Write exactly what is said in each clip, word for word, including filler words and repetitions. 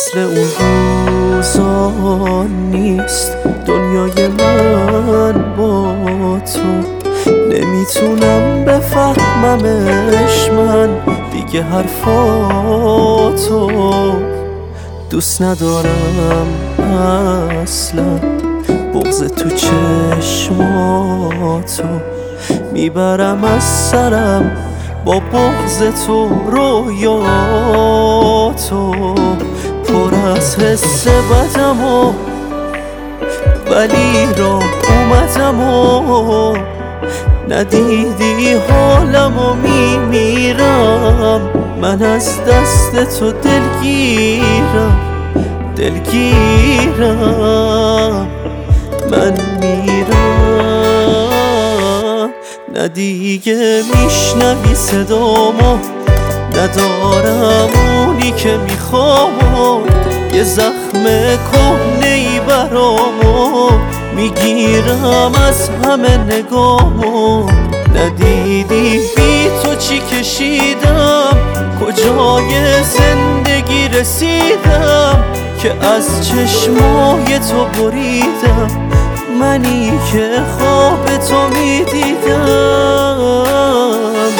مثل اون روزا نیست دنیای من با تو. نمیتونم بفهممش من دیگه حرفاتو. دوست ندارم اصلا بغض تو چشماتو. میبرم از سرم با بغض تو رویاتو. پر از حس بدم و ولی را اومدم و ندیدی حالم و میمیرم. من از دست تو دلگیرم دلگیرم. من میرم نه دیگه میشنوی صدامو. ندارم اونی که میخوام. یه زخم کهنه‌ای برامو میگیرم از همه نگامو. ندیدی بی تو چی کشیدم کجای زندگی رسیدم که از چشمای تو بریدم. منی که خواب تو میدیدم.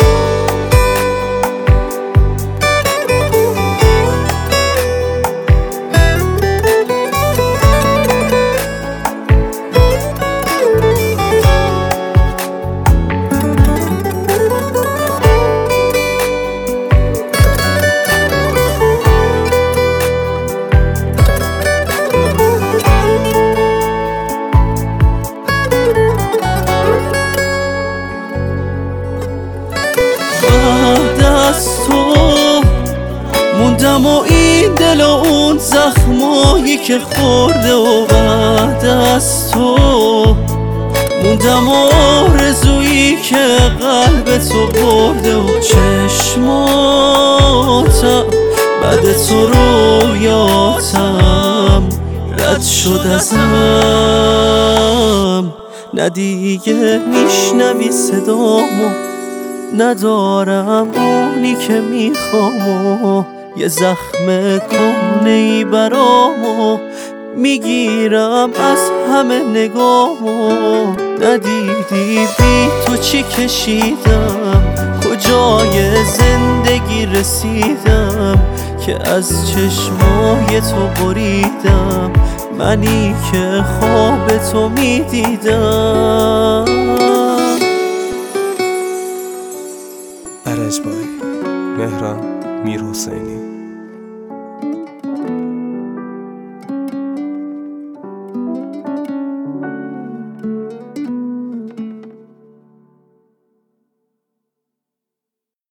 بعد از تو موندم و این دل و اون زخمایی که خورده. و بعد از تو موندم و آرزویی که قلب تو برده. و چشماتم بعد تو رویاتم رد شد ازم. نه دیگه میشنوی صدامو. ندارم اونی که میخوامو. یه زخم کهنه‌ای برامو میگیرم از همه نگامو. ندیدی بی تو چی کشیدم کجای زندگی رسیدم که از چشمای تو بریدم. منی که خواب تو میدیدم.